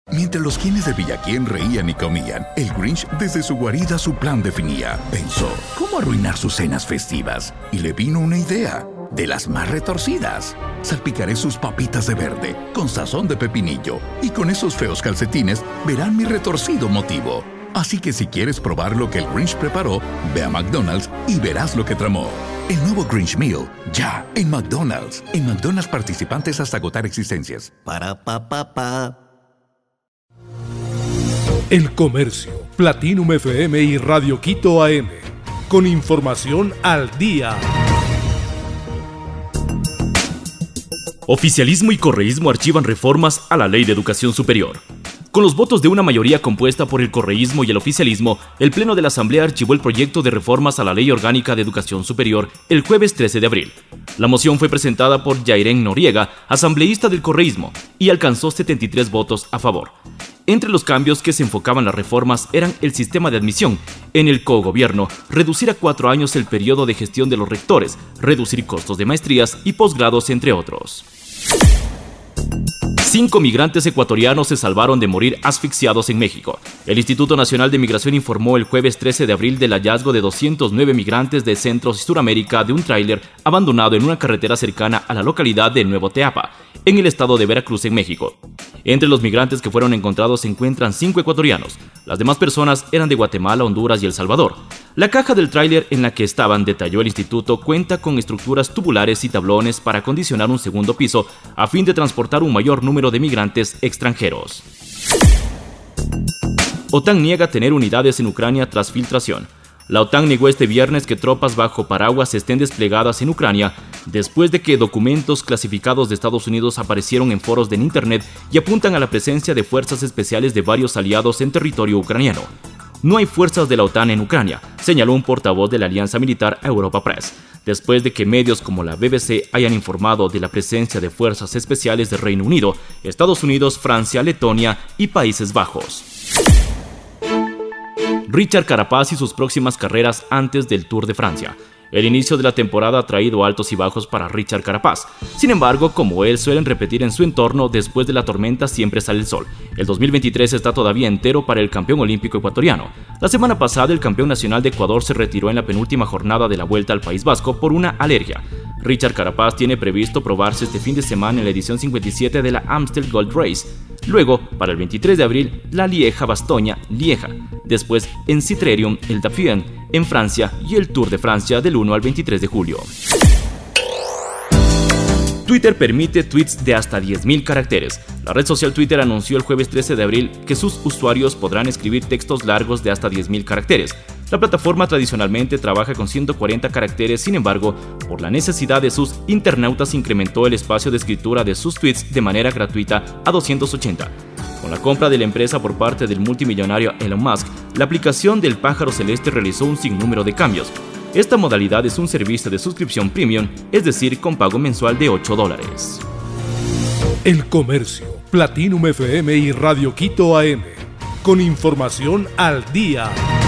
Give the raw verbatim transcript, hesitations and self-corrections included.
Mientras los quienes de Villaquién reían y comían, el Grinch desde su guarida su plan definía. Pensó, ¿cómo arruinar sus cenas festivas? Y le vino una idea, de las más retorcidas. Salpicaré sus papitas de verde, con sazón de pepinillo, y con esos feos calcetines verán mi retorcido motivo. Así que si quieres probar lo que el Grinch preparó, ve a McDonald's y verás lo que tramó. El nuevo Grinch Meal, ya, en McDonald's. En McDonald's participantes hasta agotar existencias. Para pa pa pa. El Comercio, Platinum F M y Radio Quito A M. Con información al día. Oficialismo y correísmo archivan reformas a la Ley de Educación Superior. Con los votos de una mayoría compuesta por el correísmo y el oficialismo, el Pleno de la Asamblea archivó el proyecto de reformas a la Ley Orgánica de Educación Superior el jueves trece de abril. La moción fue presentada por Yairén Noriega, asambleísta del correísmo, y alcanzó setenta y tres votos a favor. Entre los cambios que se enfocaban las reformas eran el sistema de admisión, en el cogobierno, reducir a cuatro años el periodo de gestión de los rectores, reducir costos de maestrías y posgrados, entre otros. Cinco migrantes ecuatorianos se salvaron de morir asfixiados en México. El Instituto Nacional de Migración informó el jueves trece de abril del hallazgo de doscientos nueve migrantes de Centro y Suramérica de un tráiler abandonado en una carretera cercana a la localidad de Nuevo Teapa, en el estado de Veracruz, en México. Entre los migrantes que fueron encontrados se encuentran cinco ecuatorianos. Las demás personas eran de Guatemala, Honduras y El Salvador. La caja del tráiler en la que estaban, detalló el instituto, cuenta con estructuras tubulares y tablones para acondicionar un segundo piso a fin de transportar un mayor número de migrantes extranjeros. OTAN niega tener unidades en Ucrania tras filtración. La OTAN negó este viernes que tropas bajo paraguas estén desplegadas en Ucrania después de que documentos clasificados de Estados Unidos aparecieron en foros de Internet y apuntan a la presencia de fuerzas especiales de varios aliados en territorio ucraniano. No hay fuerzas de la OTAN en Ucrania, señaló un portavoz de la alianza militar a Europa Press, después de que medios como la B B C hayan informado de la presencia de fuerzas especiales de Reino Unido, Estados Unidos, Francia, Letonia y Países Bajos. Richard Carapaz y sus próximas carreras antes del Tour de Francia. El inicio de la temporada ha traído altos y bajos para Richard Carapaz. Sin embargo, como él suelen repetir en su entorno, después de la tormenta siempre sale el sol. El dos mil veintitrés está todavía entero para el campeón olímpico ecuatoriano. La semana pasada, el campeón nacional de Ecuador se retiró en la penúltima jornada de la Vuelta al País Vasco por una alergia. Richard Carapaz tiene previsto probarse este fin de semana en la edición cincuenta y siete de la Amstel Gold Race. Luego, para el veintitrés de abril, la Lieja-Bastoña-Lieja. Después, en Citerium, el Dauphiné, en Francia, y el Tour de Francia del uno al veintitrés de julio. Twitter permite tweets de hasta diez mil caracteres. La red social Twitter anunció el jueves trece de abril que sus usuarios podrán escribir textos largos de hasta diez mil caracteres. La plataforma tradicionalmente trabaja con ciento cuarenta caracteres, sin embargo, por la necesidad de sus internautas incrementó el espacio de escritura de sus tweets de manera gratuita a doscientos ochenta. Con la compra de la empresa por parte del multimillonario Elon Musk, la aplicación del pájaro celeste realizó un sinnúmero de cambios. Esta modalidad es un servicio de suscripción premium, es decir, con pago mensual de ocho dólares. El Comercio, Platinum F M y Radio Quito A M. Con información al día.